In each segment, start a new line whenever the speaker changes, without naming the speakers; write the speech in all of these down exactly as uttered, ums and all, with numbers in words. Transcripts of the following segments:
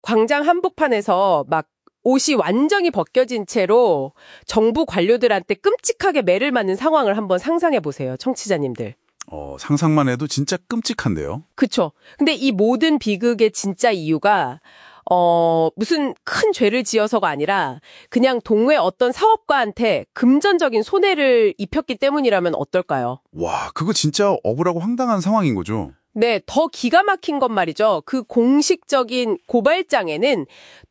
광장 한복판에서 막 옷이 완전히 벗겨진 채로 정부 관료들한테 끔찍하게 매를 맞는 상황을 한번 상상해 보세요, 청취자님들.
어, 상상만 해도 진짜 끔찍한데요.
그쵸. 근데 이 모든 비극의 진짜 이유가 어, 무슨 큰 죄를 지어서가 아니라 그냥 동네 어떤 사업가한테 금전적인 손해를 입혔기 때문이라면 어떨까요?
와, 그거 진짜 억울하고 황당한 상황인 거죠.
네, 더 기가 막힌 건 말이죠. 그 공식적인 고발장에는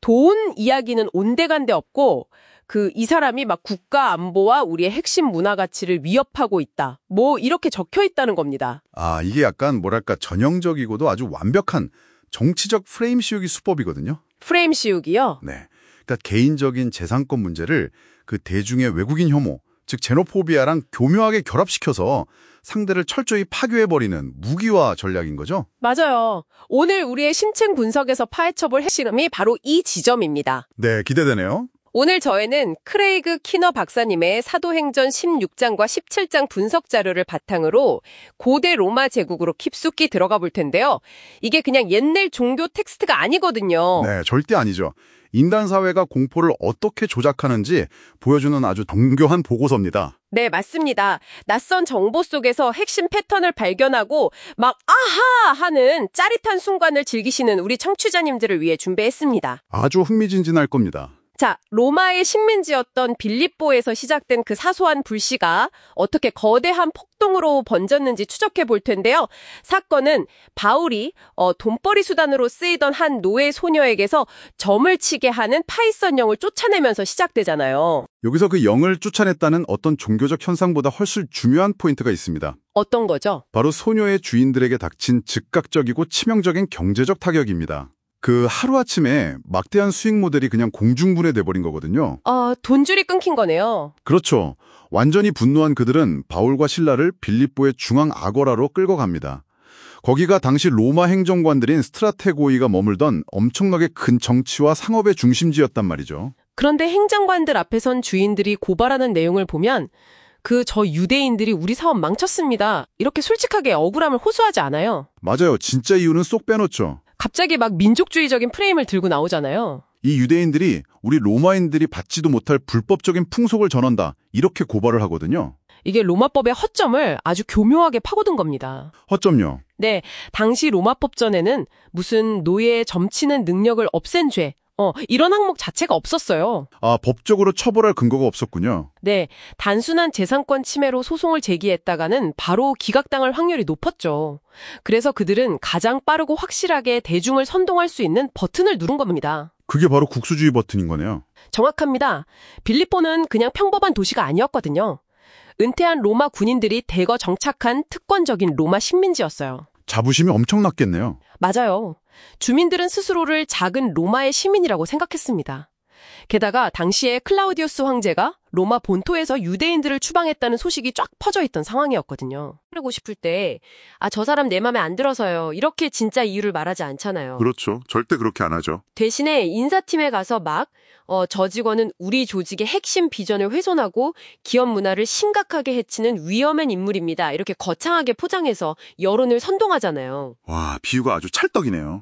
돈 이야기는 온데간데 없고 그 이 사람이 막 국가 안보와 우리의 핵심 문화 가치를 위협하고 있다. 뭐 이렇게 적혀 있다는 겁니다.
아, 이게 약간 뭐랄까 전형적이고도 아주 완벽한 정치적 프레임 씌우기 수법이거든요.
프레임 씌우기요?
네. 그러니까 개인적인 재산권 문제를 그 대중의 외국인 혐오, 즉 제노포비아랑 교묘하게 결합시켜서 상대를 철저히 파괴해버리는 무기화 전략인 거죠?
맞아요. 오늘 우리의 심층 분석에서 파헤쳐볼 핵심이 바로 이 지점입니다.
네, 기대되네요.
오늘 저희는 크레이그 키너 박사님의 사도행전 십육 장과 십칠 장 분석 자료를 바탕으로 고대 로마 제국으로 깊숙이 들어가 볼 텐데요. 이게 그냥 옛날 종교 텍스트가 아니거든요.
네, 절대 아니죠. 인간 사회가 공포를 어떻게 조작하는지 보여주는 아주 정교한 보고서입니다.
네, 맞습니다. 낯선 정보 속에서 핵심 패턴을 발견하고 막 아하 하는 짜릿한 순간을 즐기시는 우리 청취자님들을 위해 준비했습니다.
아주 흥미진진할 겁니다.
자, 로마의 식민지였던 빌립보에서 시작된 그 사소한 불씨가 어떻게 거대한 폭동으로 번졌는지 추적해 볼 텐데요. 사건은 바울이 어, 돈벌이 수단으로 쓰이던 한 노예 소녀에게서 점을 치게 하는 파이썬 영을 쫓아내면서 시작되잖아요.
여기서 그 영을 쫓아냈다는 어떤 종교적 현상보다 훨씬 중요한 포인트가 있습니다.
어떤 거죠?
바로 소녀의 주인들에게 닥친 즉각적이고 치명적인 경제적 타격입니다. 그 하루아침에 막대한 수익 모델이 그냥 공중분해돼 버린 거거든요.
어, 돈줄이 끊긴 거네요.
그렇죠. 완전히 분노한 그들은 바울과 실라를 빌립보의 중앙 아고라로 끌고 갑니다. 거기가 당시 로마 행정관들인 스트라테고이가 머물던 엄청나게 큰 정치와 상업의 중심지였단 말이죠.
그런데 행정관들 앞에 선 주인들이 고발하는 내용을 보면 그 저 유대인들이 우리 사업 망쳤습니다. 이렇게 솔직하게 억울함을 호소하지 않아요.
맞아요. 진짜 이유는 쏙 빼놓죠.
갑자기 막 민족주의적인 프레임을 들고 나오잖아요.
이 유대인들이 우리 로마인들이 받지도 못할 불법적인 풍속을 전한다. 이렇게 고발을 하거든요.
이게 로마법의 허점을 아주 교묘하게 파고든 겁니다.
허점요.
네, 당시 로마법전에는 무슨 노예의 점치는 능력을 없앤 죄, 어, 이런 항목 자체가 없었어요.
아, 법적으로 처벌할 근거가 없었군요.
네, 단순한 재산권 침해로 소송을 제기했다가는 바로 기각당할 확률이 높았죠. 그래서 그들은 가장 빠르고 확실하게 대중을 선동할 수 있는 버튼을 누른 겁니다.
그게 바로 국수주의 버튼인 거네요.
정확합니다. 빌립보는 그냥 평범한 도시가 아니었거든요. 은퇴한 로마 군인들이 대거 정착한 특권적인 로마 식민지였어요.
자부심이 엄청났겠네요.
맞아요. 주민들은 스스로를 작은 로마의 시민이라고 생각했습니다. 게다가 당시에 클라우디우스 황제가 로마 본토에서 유대인들을 추방했다는 소식이 쫙 퍼져 있던 상황이었거든요. 그러고 싶을 때, 아, 저 사람 내 맘에 안 들어서요. 이렇게 진짜 이유를 말하지 않잖아요.
그렇죠. 절대 그렇게 안 하죠.
대신에 인사팀에 가서 막, 어, 저 직원은 우리 조직의 핵심 비전을 훼손하고 기업 문화를 심각하게 해치는 위험한 인물입니다. 이렇게 거창하게 포장해서 여론을 선동하잖아요.
와, 비유가 아주 찰떡이네요.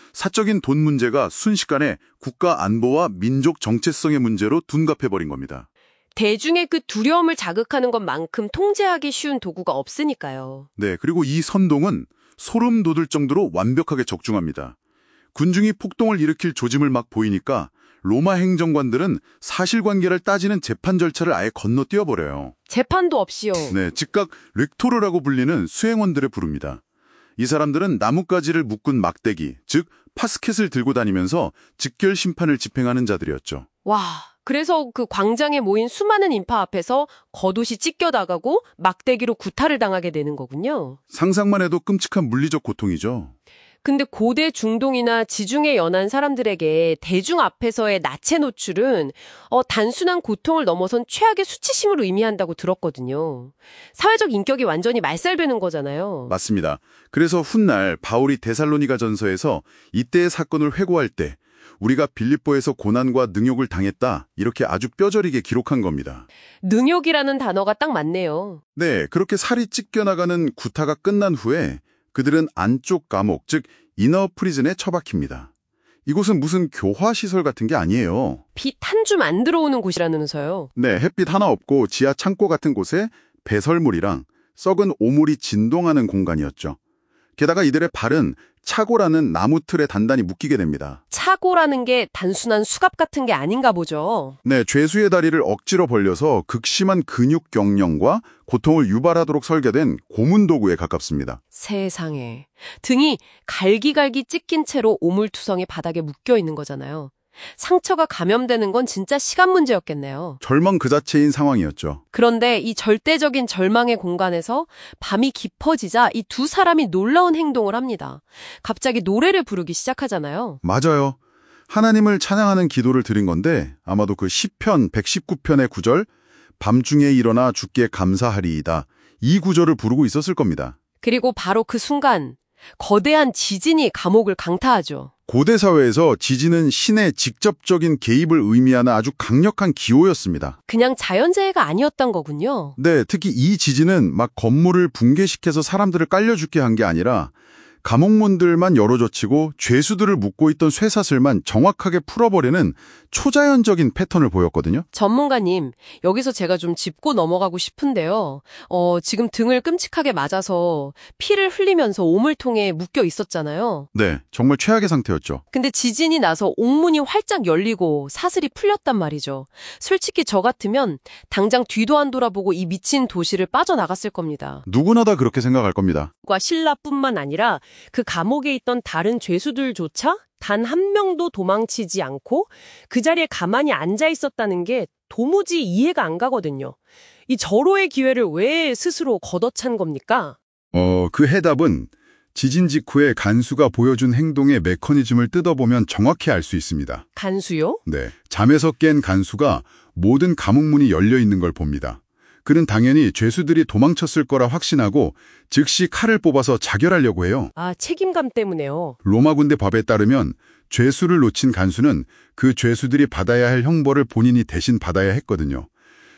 사적인 돈 문제가 순식간에 국가 안보와 민족 정체성의 문제로 둔갑해버린 겁니다.
대중의 그 두려움을 자극하는 것만큼 통제하기 쉬운 도구가 없으니까요.
네, 그리고 이 선동은 소름 돋을 정도로 완벽하게 적중합니다. 군중이 폭동을 일으킬 조짐을 막 보이니까 로마 행정관들은 사실관계를 따지는 재판 절차를 아예 건너뛰어버려요.
재판도 없이요.
네, 즉각 렉토르라고 불리는 수행원들을 부릅니다. 이 사람들은 나뭇가지를 묶은 막대기, 즉 파스켓을 들고 다니면서 직결 심판을 집행하는 자들이었죠.
와, 그래서 그 광장에 모인 수많은 인파 앞에서 겉옷이 찢겨나가고 막대기로 구타를 당하게 되는 거군요.
상상만 해도 끔찍한 물리적 고통이죠.
근데 고대 중동이나 지중해 연안 사람들에게 대중 앞에서의 나체 노출은 어, 단순한 고통을 넘어선 최악의 수치심을 의미한다고 들었거든요. 사회적 인격이 완전히 말살되는 거잖아요.
맞습니다. 그래서 훗날 바울이 데살로니가 전서에서 이때의 사건을 회고할 때 우리가 빌립보에서 고난과 능욕을 당했다 이렇게 아주 뼈저리게 기록한 겁니다.
능욕이라는 단어가 딱 맞네요.
네, 그렇게 살이 찢겨나가는 구타가 끝난 후에 그들은 안쪽 감옥, 즉 이너 프리즌에 처박힙니다. 이곳은 무슨 교화시설 같은 게 아니에요.
빛 한 줌 안 들어오는 곳이라면서요.
네, 햇빛 하나 없고 지하 창고 같은 곳에 배설물이랑 썩은 오물이 진동하는 공간이었죠. 게다가 이들의 발은 차고라는 나무 틀에 단단히 묶이게 됩니다.
차고라는 게 단순한 수갑 같은 게 아닌가 보죠.
네, 죄수의 다리를 억지로 벌려서 극심한 근육 경련과 고통을 유발하도록 설계된 고문 도구에 가깝습니다.
세상에. 등이 갈기갈기 찢긴 채로 오물투성이 바닥에 묶여 있는 거잖아요. 상처가 감염되는 건 진짜 시간 문제였겠네요.
절망 그 자체인 상황이었죠.
그런데 이 절대적인 절망의 공간에서 밤이 깊어지자 이 두 사람이 놀라운 행동을 합니다. 갑자기 노래를 부르기 시작하잖아요.
맞아요. 하나님을 찬양하는 기도를 드린 건데 아마도 그 시편 백십구 편의 구절 밤중에 일어나 주께 감사하리이다. 이 구절을 부르고 있었을 겁니다.
그리고 바로 그 순간 거대한 지진이 감옥을 강타하죠.
고대 사회에서 지진은 신의 직접적인 개입을 의미하는 아주 강력한 기호였습니다.
그냥 자연재해가 아니었던 거군요.
네, 특히 이 지진은 막 건물을 붕괴시켜서 사람들을 깔려 죽게 한 게 아니라 감옥문들만 열어젖히고 죄수들을 묶고 있던 쇠사슬만 정확하게 풀어버리는 초자연적인 패턴을 보였거든요.
전문가님, 여기서 제가 좀 짚고 넘어가고 싶은데요. 어, 지금 등을 끔찍하게 맞아서 피를 흘리면서 오물통에 묶여 있었잖아요.
네, 정말 최악의 상태였죠.
근데 지진이 나서 옥문이 활짝 열리고 사슬이 풀렸단 말이죠. 솔직히 저 같으면 당장 뒤도 안 돌아보고 이 미친 도시를 빠져나갔을 겁니다.
누구나 다 그렇게 생각할 겁니다.
과 신라뿐만 아니라 그 감옥에 있던 다른 죄수들조차 단 한 명도 도망치지 않고 그 자리에 가만히 앉아 있었다는 게 도무지 이해가 안 가거든요. 이 절호의 기회를 왜 스스로 걷어찬 겁니까?
어, 그 해답은 지진 직후에 간수가 보여준 행동의 메커니즘을 뜯어보면 정확히 알 수 있습니다.
간수요?
네, 잠에서 깬 간수가 모든 감옥문이 열려 있는 걸 봅니다. 그는 당연히 죄수들이 도망쳤을 거라 확신하고 즉시 칼을 뽑아서 자결하려고 해요.
아, 책임감 때문에요.
로마 군대 법에 따르면 죄수를 놓친 간수는 그 죄수들이 받아야 할 형벌을 본인이 대신 받아야 했거든요.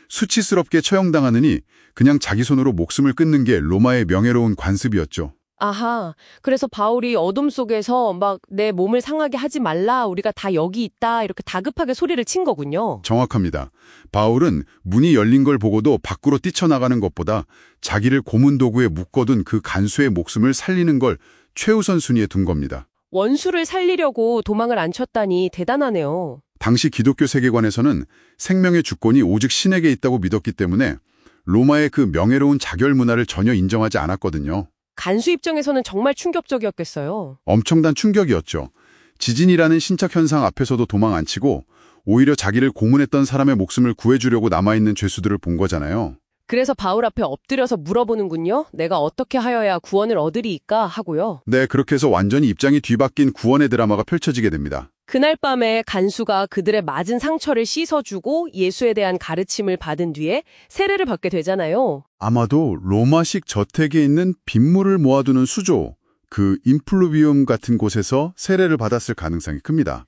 수치스럽게 처형당하느니 그냥 자기 손으로 목숨을 끊는 게 로마의 명예로운 관습이었죠.
아하, 그래서 바울이 어둠 속에서 막 내 몸을 상하게 하지 말라, 우리가 다 여기 있다, 이렇게 다급하게 소리를 친 거군요.
정확합니다. 바울은 문이 열린 걸 보고도 밖으로 뛰쳐나가는 것보다 자기를 고문 도구에 묶어둔 그 간수의 목숨을 살리는 걸 최우선 순위에 둔 겁니다.
원수를 살리려고 도망을 안 쳤다니 대단하네요.
당시 기독교 세계관에서는 생명의 주권이 오직 신에게 있다고 믿었기 때문에 로마의 그 명예로운 자결 문화를 전혀 인정하지 않았거든요.
간수 입장에서는 정말 충격적이었겠어요.
엄청난 충격이었죠. 지진이라는 신착 현상 앞에서도 도망 안 치고 오히려 자기를 고문했던 사람의 목숨을 구해주려고 남아있는 죄수들을 본 거잖아요.
그래서 바울 앞에 엎드려서 물어보는군요. 내가 어떻게 하여야 구원을 얻으리이까 하고요.
네, 그렇게 해서 완전히 입장이 뒤바뀐 구원의 드라마가 펼쳐지게 됩니다.
그날 밤에 간수가 그들의 맞은 상처를 씻어주고 예수에 대한 가르침을 받은 뒤에 세례를 받게 되잖아요.
아마도 로마식 저택에 있는 빗물을 모아두는 수조, 그 인플루비움 같은 곳에서 세례를 받았을 가능성이 큽니다.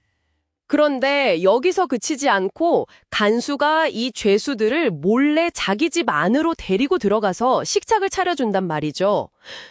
그런데 여기서 그치지 않고 간수가 이 죄수들을 몰래 자기 집 안으로 데리고 들어가서 식탁을 차려준단 말이죠.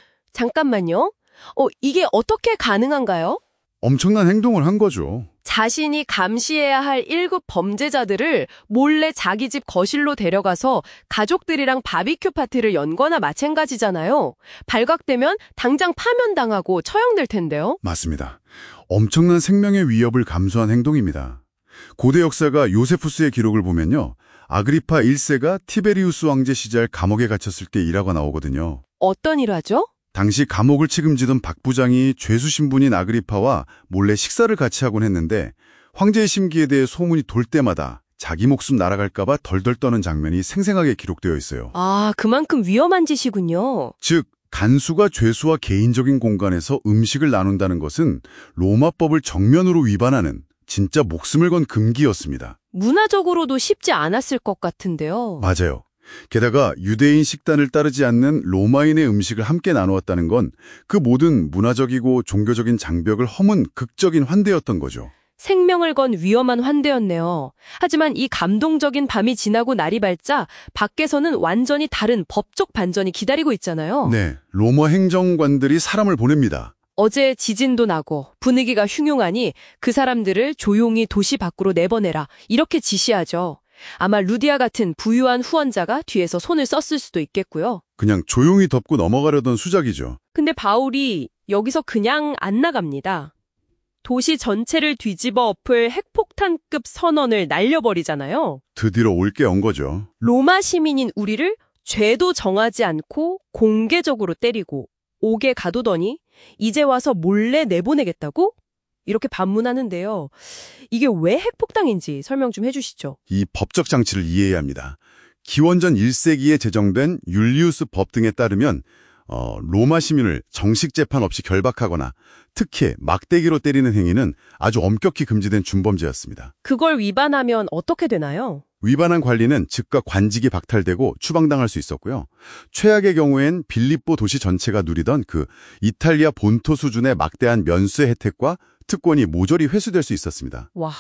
잠깐만요. 어, 이게 어떻게 가능한가요?
엄청난 행동을 한 거죠.
자신이 감시해야 할 일 급 범죄자들을 몰래 자기 집 거실로 데려가서 가족들이랑 바비큐 파티를 연 거나 마찬가지잖아요. 발각되면 당장 파면당하고 처형될 텐데요.
맞습니다. 엄청난 생명의 위협을 감수한 행동입니다. 고대 역사가 요세푸스의 기록을 보면요. 아그리파 일 세가 티베리우스 왕제 시절 감옥에 갇혔을 때 일화가 나오거든요.
어떤 일화죠?
당시 감옥을 책임지던 박 부장이 죄수 신분인 아그리파와 몰래 식사를 같이 하곤 했는데 황제의 심기에 대해 소문이 돌 때마다 자기 목숨 날아갈까 봐 덜덜 떠는 장면이 생생하게 기록되어 있어요.
아, 그만큼 위험한 짓이군요.
즉, 간수가 죄수와 개인적인 공간에서 음식을 나눈다는 것은 로마법을 정면으로 위반하는 진짜 목숨을 건 금기였습니다.
문화적으로도 쉽지 않았을 것 같은데요.
맞아요. 게다가 유대인 식단을 따르지 않는 로마인의 음식을 함께 나누었다는 건 그 모든 문화적이고 종교적인 장벽을 허문 극적인 환대였던 거죠.
생명을 건 위험한 환대였네요. 하지만 이 감동적인 밤이 지나고 날이 밝자 밖에서는 완전히 다른 법적 반전이 기다리고 있잖아요.
네, 로마 행정관들이 사람을 보냅니다.
어제 지진도 나고 분위기가 흉흉하니 그 사람들을 조용히 도시 밖으로 내보내라 이렇게 지시하죠. 아마 루디아 같은 부유한 후원자가 뒤에서 손을 썼을 수도 있겠고요.
그냥 조용히 덮고 넘어가려던 수작이죠.
근데 바울이 여기서 그냥 안 나갑니다. 도시 전체를 뒤집어 엎을 핵폭탄급 선언을 날려버리잖아요.
드디어 올 게 온 거죠.
로마 시민인 우리를 죄도 정하지 않고 공개적으로 때리고 옥에 가두더니 이제 와서 몰래 내보내겠다고? 이렇게 반문하는데요. 이게 왜 핵폭탄인지 설명 좀 해주시죠.
이 법적 장치를 이해해야 합니다. 기원전 일 세기에 제정된 율리우스 법 등에 따르면 어, 로마 시민을 정식 재판 없이 결박하거나 특히 막대기로 때리는 행위는 아주 엄격히 금지된 준범죄였습니다.
그걸 위반하면 어떻게 되나요?
위반한 관리는 즉각 관직이 박탈되고 추방당할 수 있었고요. 최악의 경우엔 빌립보 도시 전체가 누리던 그 이탈리아 본토 수준의 막대한 면세 혜택과 특권이 모조리 회수될 수 있었습니다.
와,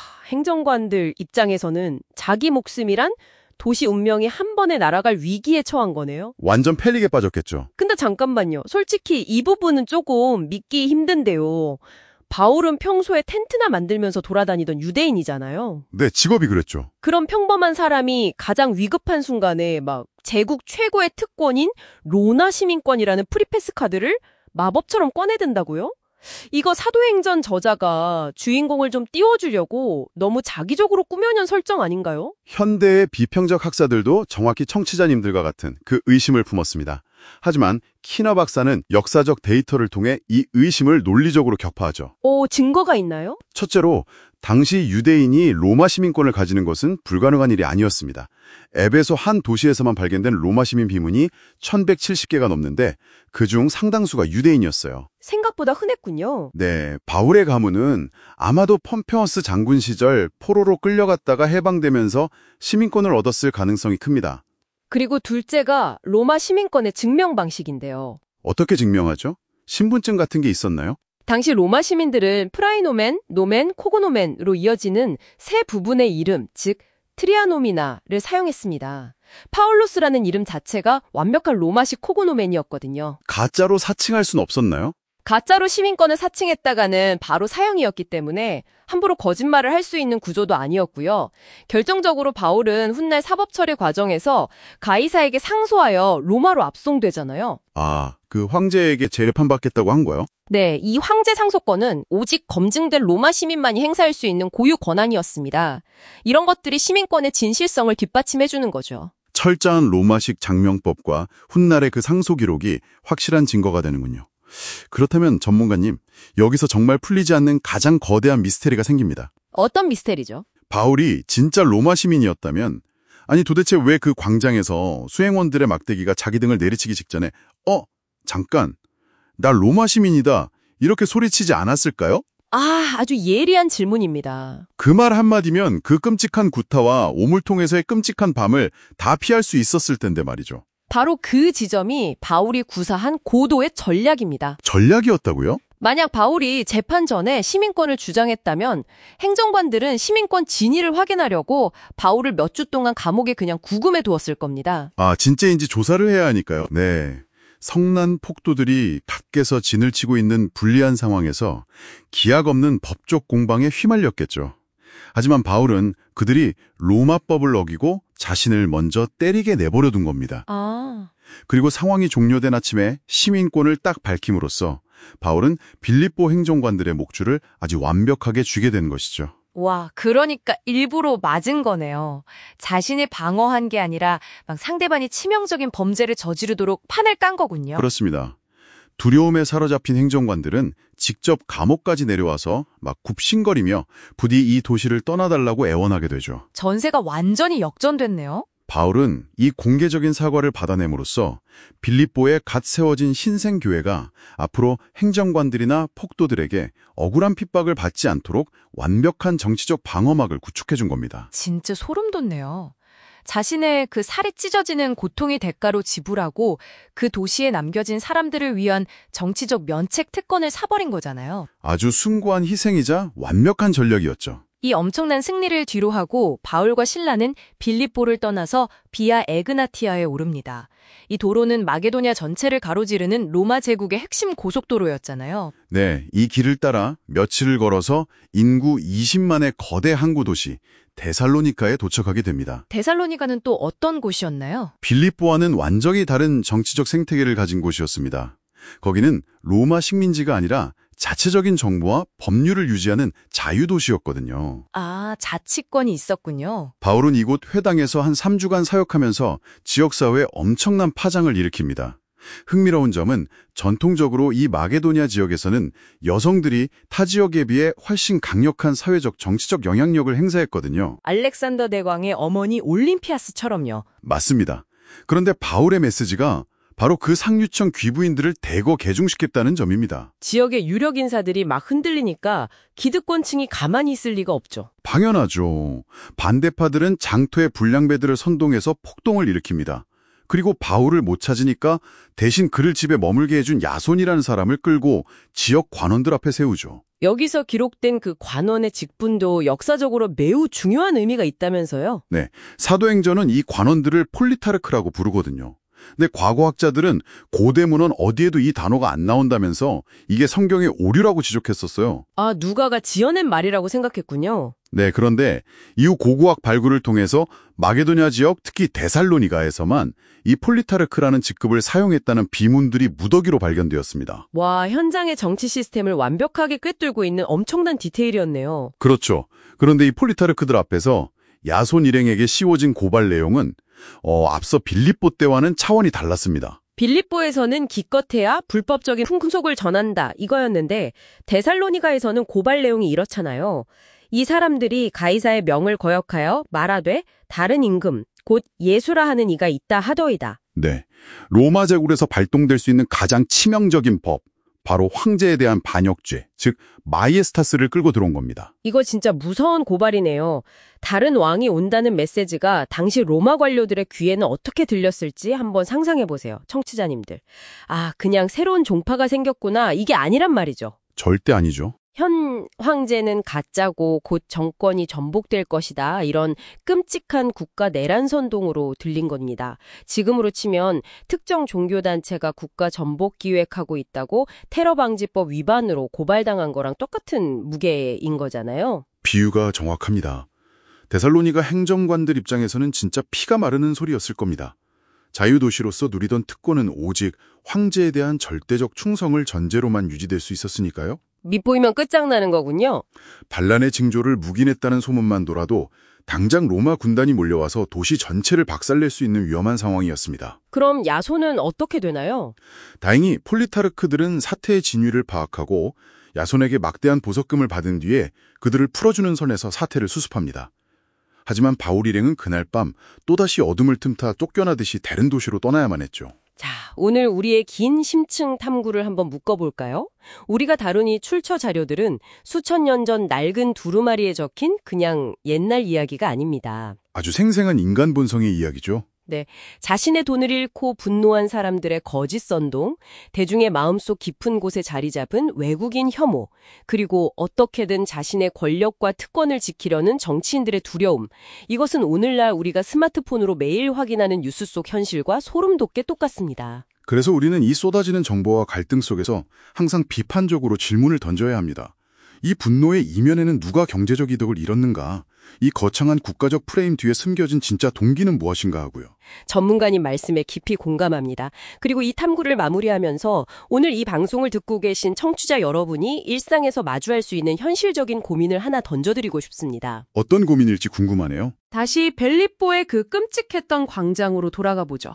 행정관들 입장에서는 자기 목숨이란 도시 운명이 한 번에 날아갈 위기에 처한 거네요.
완전 패닉에 빠졌겠죠.
근데 잠깐만요. 솔직히 이 부분은 조금 믿기 힘든데요. 바울은 평소에 텐트나 만들면서 돌아다니던 유대인이잖아요.
네, 직업이 그랬죠.
그런 평범한 사람이 가장 위급한 순간에 막 제국 최고의 특권인 로나 시민권이라는 프리패스 카드를 마법처럼 꺼내든다고요? 이거 사도행전 저자가 주인공을 좀 띄워주려고 너무 자기적으로 꾸며낸 설정 아닌가요?
현대의 비평적 학사들도 정확히 청취자님들과 같은 그 의심을 품었습니다. 하지만 키너 박사는 역사적 데이터를 통해 이 의심을 논리적으로 격파하죠.
오, 증거가 있나요?
첫째로 당시 유대인이 로마 시민권을 가지는 것은 불가능한 일이 아니었습니다. 에베소 한 도시에서만 발견된 로마 시민 비문이 천백칠십 개가 넘는데 그중 상당수가 유대인이었어요.
생각보다 흔했군요.
네, 바울의 가문은 아마도 펌페어스 장군 시절 포로로 끌려갔다가 해방되면서 시민권을 얻었을 가능성이 큽니다.
그리고 둘째가 로마 시민권의 증명 방식인데요.
어떻게 증명하죠? 신분증 같은 게 있었나요?
당시 로마 시민들은 프라이노멘, 노멘, 코고노멘으로 이어지는 세 부분의 이름, 즉 트리아노미나를 사용했습니다. 파울로스라는 이름 자체가 완벽한 로마식 코고노멘이었거든요.
가짜로 사칭할 순 없었나요?
가짜로 시민권을 사칭했다가는 바로 사형이었기 때문에 함부로 거짓말을 할 수 있는 구조도 아니었고요. 결정적으로 바울은 훗날 사법 처리 과정에서 가이사에게 상소하여 로마로 압송되잖아요.
아, 그 황제에게 재판받겠다고 한 거요?
네, 이 황제 상소권은 오직 검증된 로마 시민만이 행사할 수 있는 고유 권한이었습니다. 이런 것들이 시민권의 진실성을 뒷받침해주는 거죠.
철저한 로마식 장명법과 훗날의 그 상소 기록이 확실한 증거가 되는군요. 그렇다면 전문가님, 여기서 정말 풀리지 않는 가장 거대한 미스테리가 생깁니다.
어떤 미스테리죠?
바울이 진짜 로마 시민이었다면, 아니 도대체 왜 그 광장에서 수행원들의 막대기가 자기 등을 내리치기 직전에 어? 잠깐, 나 로마 시민이다 이렇게 소리치지 않았을까요?
아, 아주 예리한 질문입니다.
그 말 한마디면 그 끔찍한 구타와 오물통에서의 끔찍한 밤을 다 피할 수 있었을 텐데 말이죠.
바로 그 지점이 바울이 구사한 고도의 전략입니다.
전략이었다고요?
만약 바울이 재판 전에 시민권을 주장했다면 행정관들은 시민권 진위를 확인하려고 바울을 몇 주 동안 감옥에 그냥 구금해 두었을 겁니다.
아, 진짜인지 조사를 해야 하니까요. 네. 성난 폭도들이 밖에서 진을 치고 있는 불리한 상황에서 기약 없는 법적 공방에 휘말렸겠죠. 하지만 바울은 그들이 로마법을 어기고 자신을 먼저 때리게 내버려둔 겁니다.
아.
그리고 상황이 종료된 아침에 시민권을 딱 밝힘으로써 바울은 빌립보 행정관들의 목줄을 아주 완벽하게 쥐게 된 것이죠.
와, 그러니까 일부러 맞은 거네요. 자신을 방어한 게 아니라 막 상대방이 치명적인 범죄를 저지르도록 판을 깐 거군요.
그렇습니다. 두려움에 사로잡힌 행정관들은 직접 감옥까지 내려와서 막 굽신거리며 부디 이 도시를 떠나달라고 애원하게 되죠.
전세가 완전히 역전됐네요.
바울은 이 공개적인 사과를 받아냄으로써 빌립보에 갓 세워진 신생교회가 앞으로 행정관들이나 폭도들에게 억울한 핍박을 받지 않도록 완벽한 정치적 방어막을 구축해준 겁니다.
진짜 소름 돋네요. 자신의 그 살이 찢어지는 고통의 대가로 지불하고 그 도시에 남겨진 사람들을 위한 정치적 면책 특권을 사버린 거잖아요.
아주 숭고한 희생이자 완벽한 전략이었죠.
이 엄청난 승리를 뒤로하고 바울과 실라는 빌립보를 떠나서 비아 에그나티아에 오릅니다. 이 도로는 마게도냐 전체를 가로지르는 로마 제국의 핵심 고속도로였잖아요.
네, 이 길을 따라 며칠을 걸어서 인구 이십만의 거대 항구 도시 데살로니카에 도착하게 됩니다.
데살로니가는 또 어떤 곳이었나요?
빌립보와는 완전히 다른 정치적 생태계를 가진 곳이었습니다. 거기는 로마 식민지가 아니라 자체적인 정부와 법률을 유지하는 자유도시였거든요.
아, 자치권이 있었군요.
바울은 이곳 회당에서 한 삼 주간 사역하면서 지역사회에 엄청난 파장을 일으킵니다. 흥미로운 점은 전통적으로 이 마게도냐 지역에서는 여성들이 타 지역에 비해 훨씬 강력한 사회적 정치적 영향력을 행사했거든요.
알렉산더 대왕의 어머니 올림피아스처럼요.
맞습니다. 그런데 바울의 메시지가 바로 그 상류층 귀부인들을 대거 개중시켰다는 점입니다.
지역의 유력 인사들이 막 흔들리니까 기득권층이 가만히 있을 리가 없죠.
당연하죠. 반대파들은 장터의 불량배들을 선동해서 폭동을 일으킵니다. 그리고 바울을 못 찾으니까 대신 그를 집에 머물게 해준 야손이라는 사람을 끌고 지역 관원들 앞에 세우죠.
여기서 기록된 그 관원의 직분도 역사적으로 매우 중요한 의미가 있다면서요?
네, 사도행전은 이 관원들을 폴리타르크라고 부르거든요. 근데 과거학자들은 고대 문헌 어디에도 이 단어가 안 나온다면서 이게 성경의 오류라고 지적했었어요.
아, 누가가 지어낸 말이라고 생각했군요.
네, 그런데 이후 고고학 발굴을 통해서 마게도냐 지역, 특히 데살로니가에서만 이 폴리타르크라는 직급을 사용했다는 비문들이 무더기로 발견되었습니다.
와, 현장의 정치 시스템을 완벽하게 꿰뚫고 있는 엄청난 디테일이었네요.
그렇죠. 그런데 이 폴리타르크들 앞에서 야손 일행에게 씌워진 고발 내용은 어, 앞서 빌립보 때와는 차원이 달랐습니다.
빌립보에서는 기껏해야 불법적인 풍속을 전한다 이거였는데 데살로니가에서는 고발 내용이 이렇잖아요. 이 사람들이 가이사의 명을 거역하여 말하되 다른 임금 곧 예수라 하는 이가 있다 하더이다.
네, 로마 제국에서 발동될 수 있는 가장 치명적인 법, 바로 황제에 대한 반역죄, 즉 마이에스타스를 끌고 들어온 겁니다.
이거 진짜 무서운 고발이네요. 다른 왕이 온다는 메시지가 당시 로마 관료들의 귀에는 어떻게 들렸을지 한번 상상해보세요. 청취자님들. 아, 그냥 새로운 종파가 생겼구나. 이게 아니란 말이죠.
절대 아니죠.
현 황제는 가짜고 곧 정권이 전복될 것이다. 이런 끔찍한 국가 내란 선동으로 들린 겁니다. 지금으로 치면 특정 종교단체가 국가 전복 기획하고 있다고 테러방지법 위반으로 고발당한 거랑 똑같은 무게인 거잖아요.
비유가 정확합니다. 데살로니가 행정관들 입장에서는 진짜 피가 마르는 소리였을 겁니다. 자유도시로서 누리던 특권은 오직 황제에 대한 절대적 충성을 전제로만 유지될 수 있었으니까요.
밑보이면 끝장나는 거군요.
반란의 징조를 묵인했다는 소문만 돌아도 당장 로마 군단이 몰려와서 도시 전체를 박살낼 수 있는 위험한 상황이었습니다.
그럼 야손은 어떻게 되나요?
다행히 폴리타르크들은 사태의 진위를 파악하고 야손에게 막대한 보석금을 받은 뒤에 그들을 풀어주는 선에서 사태를 수습합니다. 하지만 바울 일행은 그날 밤 또다시 어둠을 틈타 쫓겨나듯이 다른 도시로 떠나야만 했죠.
자, 오늘 우리의 긴 심층 탐구를 한번 묶어볼까요? 우리가 다룬 이 출처 자료들은 수천 년 전 낡은 두루마리에 적힌 그냥 옛날 이야기가 아닙니다.
아주 생생한 인간 본성의 이야기죠.
네, 자신의 돈을 잃고 분노한 사람들의 거짓 선동, 대중의 마음속 깊은 곳에 자리 잡은 외국인 혐오, 그리고 어떻게든 자신의 권력과 특권을 지키려는 정치인들의 두려움. 이것은 오늘날 우리가 스마트폰으로 매일 확인하는 뉴스 속 현실과 소름 돋게 똑같습니다.
그래서 우리는 이 쏟아지는 정보와 갈등 속에서 항상 비판적으로 질문을 던져야 합니다. 이 분노의 이면에는 누가 경제적 이득을 잃었는가? 이 거창한 국가적 프레임 뒤에 숨겨진 진짜 동기는 무엇인가 하고요.
전문가님 말씀에 깊이 공감합니다. 그리고 이 탐구를 마무리하면서 오늘 이 방송을 듣고 계신 청취자 여러분이 일상에서 마주할 수 있는 현실적인 고민을 하나 던져드리고 싶습니다.
어떤 고민일지 궁금하네요.
다시 빌립보의 그 끔찍했던 광장으로 돌아가 보죠.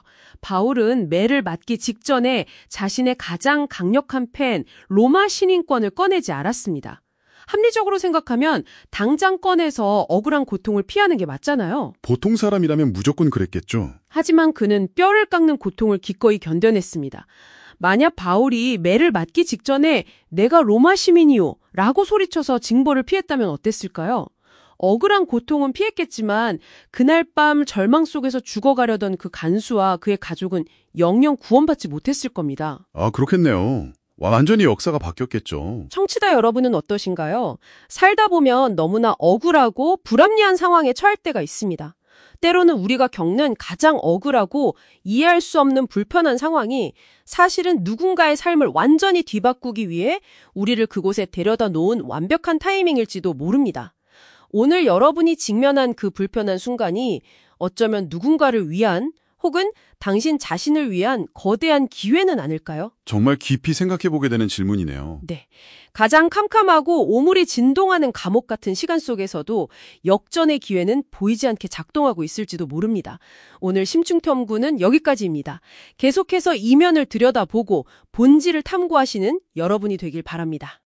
바울은 매를 맞기 직전에 자신의 가장 강력한 팬 로마 신인권을 꺼내지 않았습니다. 합리적으로 생각하면 당장 꺼내서 억울한 고통을 피하는 게 맞잖아요.
보통 사람이라면 무조건 그랬겠죠.
하지만 그는 뼈를 깎는 고통을 기꺼이 견뎌냈습니다. 만약 바울이 매를 맞기 직전에 내가 로마 시민이요 라고 소리쳐서 징벌을 피했다면 어땠을까요? 억울한 고통은 피했겠지만 그날 밤 절망 속에서 죽어가려던 그 간수와 그의 가족은 영영 구원받지 못했을 겁니다.
아, 그렇겠네요. 완전히 역사가 바뀌었겠죠.
청취자 여러분은 어떠신가요? 살다 보면 너무나 억울하고 불합리한 상황에 처할 때가 있습니다. 때로는 우리가 겪는 가장 억울하고 이해할 수 없는 불편한 상황이 사실은 누군가의 삶을 완전히 뒤바꾸기 위해 우리를 그곳에 데려다 놓은 완벽한 타이밍일지도 모릅니다. 오늘 여러분이 직면한 그 불편한 순간이 어쩌면 누군가를 위한 혹은 당신 자신을 위한 거대한 기회는 아닐까요?
정말 깊이 생각해보게 되는 질문이네요.
네. 가장 캄캄하고 오물이 진동하는 감옥 같은 시간 속에서도 역전의 기회는 보이지 않게 작동하고 있을지도 모릅니다. 오늘 심층탐구는 여기까지입니다. 계속해서 이면을 들여다보고 본질을 탐구하시는 여러분이 되길 바랍니다.